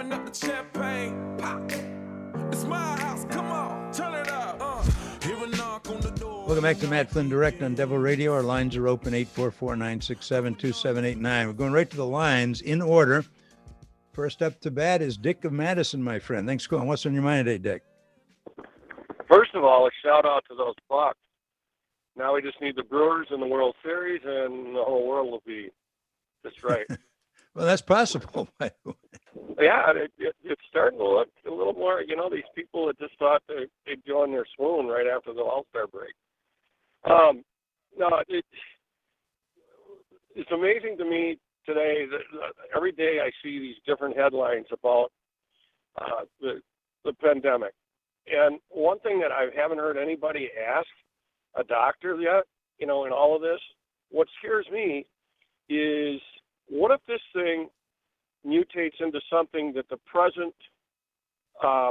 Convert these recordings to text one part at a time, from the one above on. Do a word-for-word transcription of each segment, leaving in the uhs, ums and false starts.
open up the champagne, pop. It's my house, come on, turn it up. Uh, hear a knock on the door. Welcome back to Matt Flynn Direct on Devil Radio. Our lines are open, eight four four, nine six seven, two seven eight nine. We're going right to the lines in order. First up to bat is Dick of Madison, my friend. Thanks for calling. What's on your mind today, Dick? First of all, a shout out to those Bucks. Now we just need the Brewers in the World Series, and the whole world will be just right. Well, that's possible, by the way. Yeah, it, it, it's starting to look a little more, you know, these people that just thought they, they'd go in their swoon right after the All-Star break. Um, no, it, it's amazing to me today that uh, every day I see these different headlines about uh, the, the pandemic. And one thing that I haven't heard anybody ask a doctor yet, you know, in all of this, what scares me is what if this thing mutates into something that the present uh,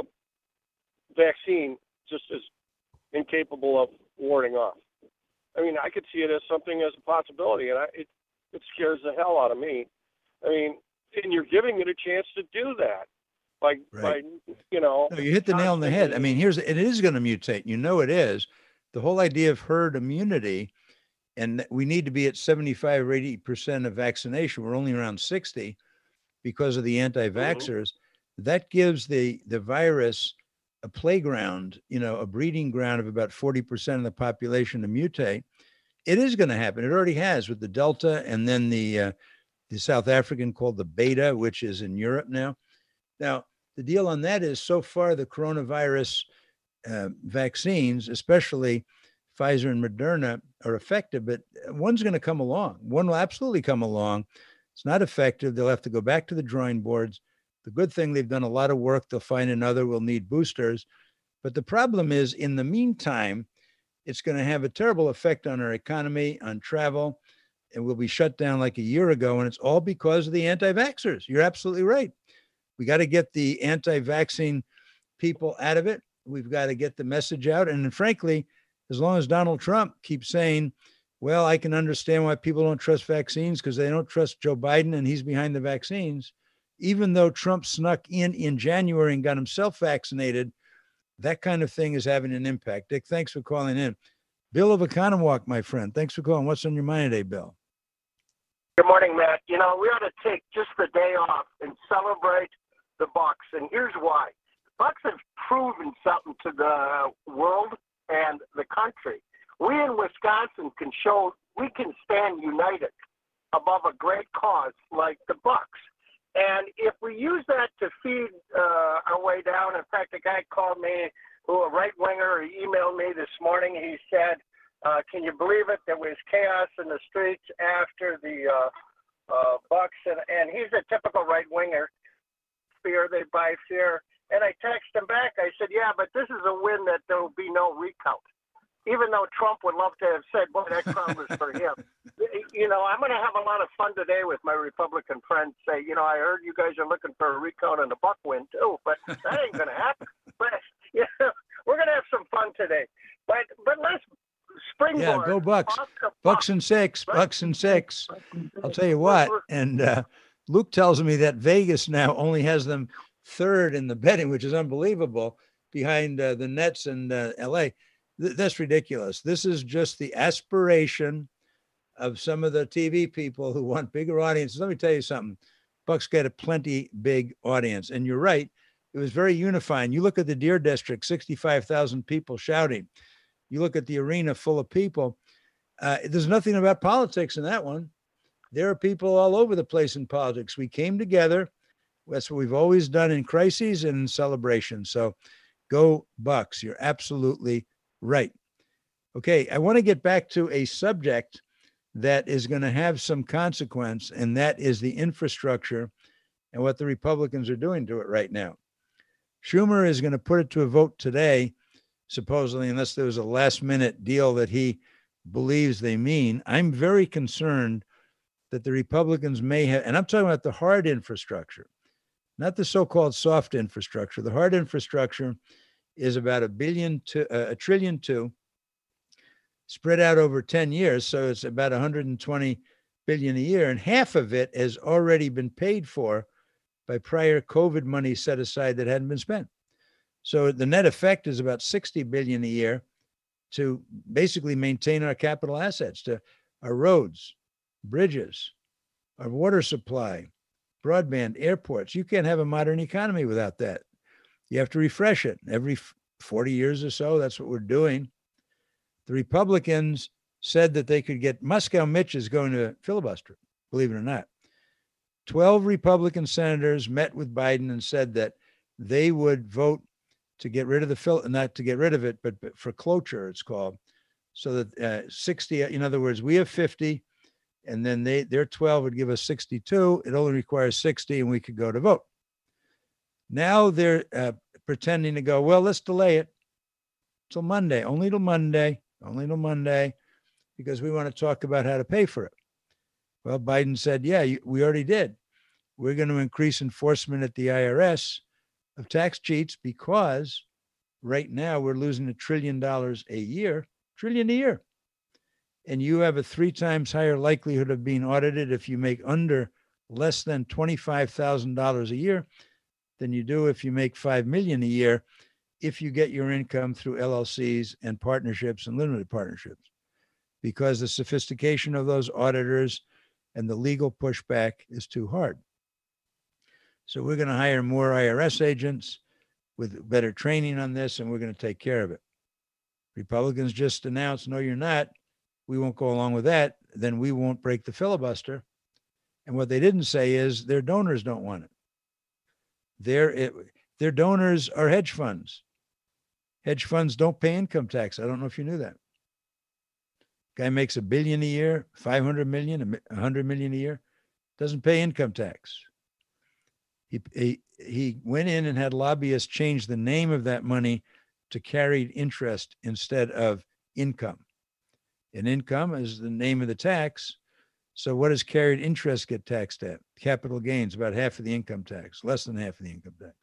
vaccine just is incapable of warding off? I mean, I could see it as something as a possibility, and I, it it scares the hell out of me. I mean, and you're giving it a chance to do that. By, Right. by you know. No, you hit the nail on the head. I mean, here's it is going to mutate. You know it is. The whole idea of herd immunity, and we need to be at seventy-five or eighty percent of vaccination. We're only around sixty because of the anti-vaxxers. Mm-hmm. That gives the, the virus a playground, you know, a breeding ground of about forty percent of the population to mutate. It is going to happen. It already has with the Delta and then the, uh, the South African called the Beta, which is in Europe now. Now, the deal on that is so far the coronavirus uh, vaccines, especially Pfizer and Moderna, are effective, but one's going to come along. One will absolutely come along. It's not effective. They'll have to go back to the drawing boards. The good thing, they've done a lot of work. They'll find another. We'll need boosters. But the problem is, in the meantime, it's going to have a terrible effect on our economy, on travel, and we'll be shut down like a year ago. And it's all because of the anti-vaxxers. You're absolutely right. We got to get the anti-vaccine people out of it. We've got to get the message out. And frankly, as long as Donald Trump keeps saying, well, I can understand why people don't trust vaccines because they don't trust Joe Biden and he's behind the vaccines. Even though Trump snuck in in January and got himself vaccinated, that kind of thing is having an impact. Dick, thanks for calling in. Bill of Economwalk, my friend. Thanks for calling. What's on your mind today, Bill? Good morning, Matt. You know, we ought to take just the day off and celebrate the Bucks, and here's why. Bucks have proven something to the world and the country. We in Wisconsin can show we can stand united above a great cause like the Bucks. And if we use that to feed uh, our way down, in fact, a guy called me, who a right-winger, he emailed me this morning. He said, uh, can you believe it? There was chaos in the streets after the uh, uh, Bucks, and, and he's a typical right-winger. Fear, they buy fear. And I texted him back. I said, yeah, but this is a win that there will be no recount. Even though Trump would love to have said, boy, that crowd was for him. You know, I'm going to have a lot of fun today with my Republican friends. Say, you know, I heard you guys are looking for a recount and a Buck win, too. But that ain't going to happen. But, you know, we're going to have some fun today. But but let's springboard. Yeah, go Bucks. Bucks, Bucks and six. Right? Bucks and six. I'll tell you what. And uh, Luke tells me that Vegas now only has them third in the betting, which is unbelievable, behind uh, the Nets and uh, L A. Th- that's ridiculous. This is just the aspiration of some of the T V people who want bigger audiences. Let me tell you something. Bucks get a plenty big audience. And you're right. It was very unifying. You look at the Deer District, sixty-five thousand people shouting. You look at the arena full of people. Uh, there's nothing about politics in that one. There are people all over the place in politics. We came together. That's what we've always done in crises and in celebrations. So go Bucks. You're absolutely right. Okay, I want to get back to a subject that is going to have some consequence, and that is the infrastructure and what the Republicans are doing to it right now. Schumer is going to put it to a vote today, supposedly, unless there was a last-minute deal that he believes they mean. I'm very concerned that the Republicans may have, and I'm talking about the hard infrastructure, not the so-called soft infrastructure. The hard infrastructure is about a billion to uh, a trillion two, spread out over ten years. So it's about one hundred twenty billion a year. And half of it has already been paid for by prior COVID money set aside that hadn't been spent. So the net effect is about sixty billion dollars a year to basically maintain our capital assets, to our roads, bridges, our water supply, broadband, airports. You can't have a modern economy without that. You have to refresh it every forty years or so. That's what we're doing. The Republicans said that they could get, Moscow Mitch is going to filibuster, believe it or not. twelve Republican senators met with Biden and said that they would vote to get rid of the, fil- not to get rid of it, but, but for cloture, it's called. So that uh, sixty, in other words, we have fifty, and then they, their twelve would give us sixty-two. It only requires sixty, and we could go to vote. Now they're uh, pretending to go, well, let's delay it till Monday, only till Monday, only till Monday, because we want to talk about how to pay for it. Well, Biden said, yeah, you, we already did. We're going to increase enforcement at the I R S of tax cheats because right now we're losing a trillion dollars a year, trillion a year. And you have a three times higher likelihood of being audited if you make under less than twenty-five thousand dollars a year than you do if you make five million dollars a year, if you get your income through L L Cs and partnerships and limited partnerships, because the sophistication of those auditors and the legal pushback is too hard. So we're going to hire more I R S agents with better training on this, and we're going to take care of it. Republicans just announced, no, you're not. We won't go along with that. Then we won't break the filibuster. And what they didn't say is their donors don't want it. Their, their donors are hedge funds. Hedge funds don't pay income tax. I don't know if you knew that. Guy makes a billion a year, five hundred million, a hundred million a year, doesn't pay income tax. He, he, he went in and had lobbyists change the name of that money to carried interest instead of income. And income is the name of the tax. So what does carried interest get taxed at? Capital gains, about half of the income tax, less than half of the income tax.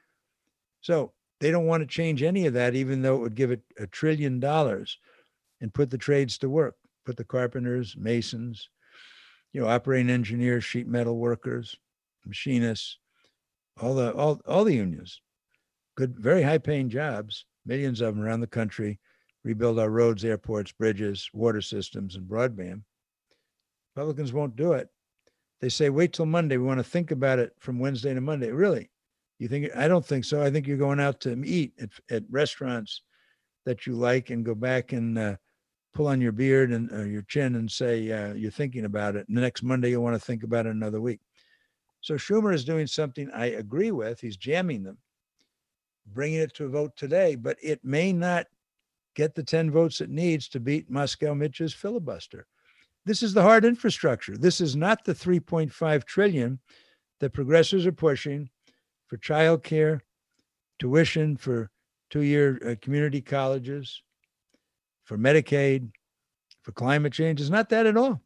So they don't want to change any of that, even though it would give it a trillion dollars and put the trades to work, put the carpenters, masons, you know, operating engineers, sheet metal workers, machinists, all the, all, all the unions, good, very high paying jobs, millions of them around the country, rebuild our roads, airports, bridges, water systems, and broadband. Republicans won't do it. They say, wait till Monday. We want to think about it from Wednesday to Monday. Really? You think? I don't think so. I think you're going out to eat at, at restaurants that you like and go back and uh, pull on your beard and uh, your chin and say uh, you're thinking about it. And the next Monday, you'll want to think about it another week. So Schumer is doing something I agree with. He's jamming them, bringing it to a vote today, but it may not get the ten votes it needs to beat Moscow Mitch's filibuster. This is the hard infrastructure. This is not the three point five trillion that progressives are pushing for childcare, tuition for two-year uh, community colleges, for Medicaid, for climate change. It's not that at all.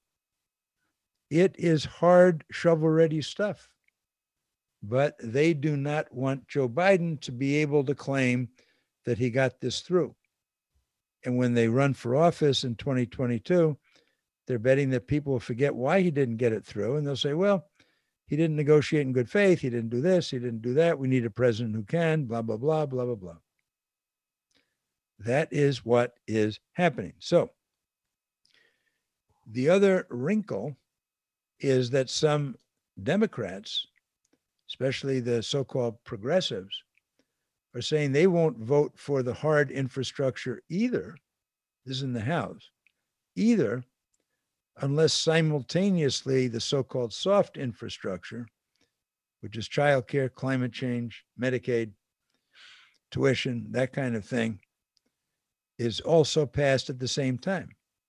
It is hard, shovel-ready stuff. But they do not want Joe Biden to be able to claim that he got this through. And when they run for office in twenty twenty-two, they're betting that people will forget why he didn't get it through. And they'll say, well, he didn't negotiate in good faith. He didn't do this. He didn't do that. We need a president who can, blah, blah, blah, blah, blah, blah. That is what is happening. So the other wrinkle is that some Democrats, especially the so-called progressives, are saying they won't vote for the hard infrastructure either. This is in the House, either unless simultaneously the so-called soft infrastructure, which is childcare, climate change, Medicaid, tuition, that kind of thing, is also passed at the same time.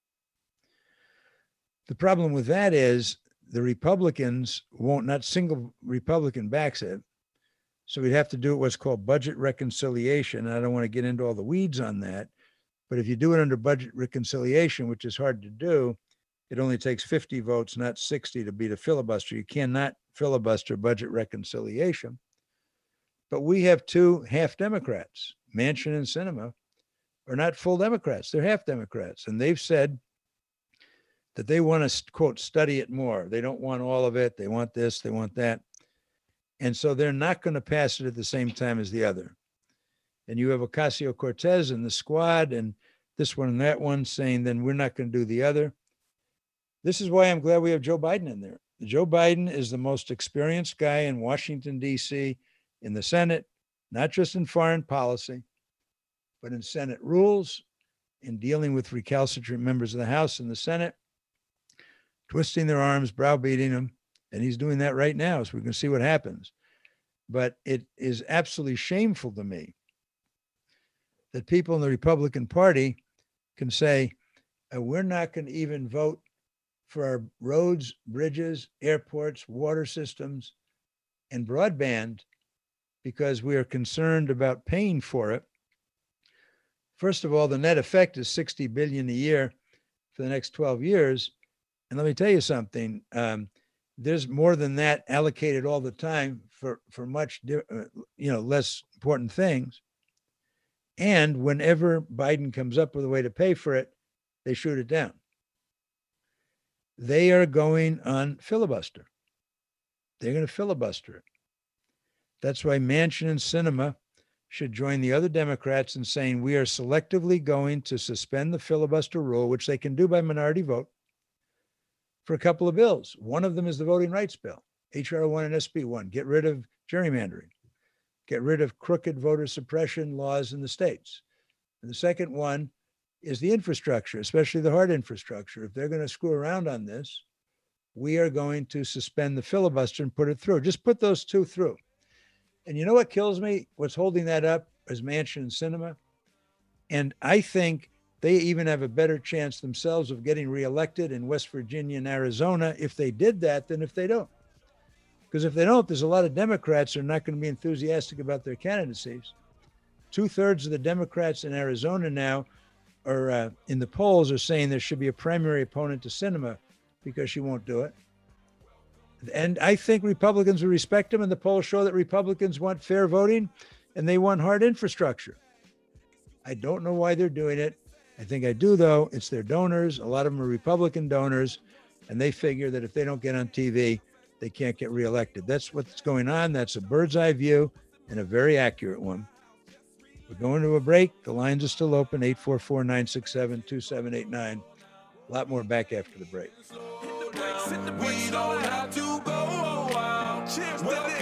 The problem with that is the Republicans won't, not single Republican backs it. So we'd have to do what's called budget reconciliation. And I don't want to get into all the weeds on that, but if you do it under budget reconciliation, which is hard to do, it only takes fifty votes, not sixty, to beat a filibuster. You cannot filibuster budget reconciliation. But we have two half Democrats, Manchin and Sinema, are not full Democrats. They're half Democrats. And they've said that they want to, quote, study it more. They don't want all of it. They want this, they want that. And so they're not going to pass it at the same time as the other. And you have Ocasio-Cortez and the squad and this one and that one saying, then we're not going to do the other. This is why I'm glad we have Joe Biden in there. Joe Biden is the most experienced guy in Washington, D C, in the Senate, not just in foreign policy, but in Senate rules, in dealing with recalcitrant members of the House and the Senate, twisting their arms, browbeating them. And he's doing that right now, so we can see what happens. But it is absolutely shameful to me that people in the Republican Party can say, uh, we're not going to even vote for our roads, bridges, airports, water systems, and broadband because we are concerned about paying for it. First of all, the net effect is sixty billion dollars a year for the next twelve years. And let me tell you something, um, there's more than that allocated all the time for, for much, uh, you know, less important things. And whenever Biden comes up with a way to pay for it, they shoot it down. They are going on filibuster. They're going to filibuster it. That's why Manchin and Sinema should join the other Democrats in saying we are selectively going to suspend the filibuster rule, which they can do by minority vote, for a couple of bills. One of them is the voting rights bill, H R one and S B one. Get rid of gerrymandering. Get rid of crooked voter suppression laws in the states. And the second one is the infrastructure, especially the hard infrastructure. If they're going to screw around on this, we are going to suspend the filibuster and put it through. Just put those two through. And you know what kills me? What's holding that up is Manchin and Sinema. And I think they even have a better chance themselves of getting reelected in West Virginia and Arizona if they did that than if they don't. Because if they don't, there's a lot of Democrats who are not going to be enthusiastic about their candidacies. Two thirds of the Democrats in Arizona now are uh, in the polls are saying there should be a primary opponent to Sinema because she won't do it. And I think Republicans will respect them, and the polls show that Republicans want fair voting and they want hard infrastructure. I don't know why they're doing it. I think I do, though. It's their donors. A lot of them are Republican donors, and they figure that if they don't get on T V, they can't get reelected. That's what's going on. That's a bird's eye view and a very accurate one. We're going to a break. The lines are still open, eight four four, nine six seven, two seven eight nine. A lot more back after the break. We don't have to go wild.